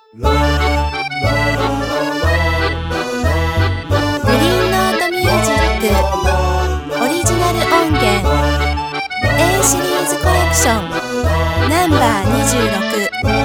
グリーンノートミュージックオリジナル音源 A シリーズコレクションナンバー26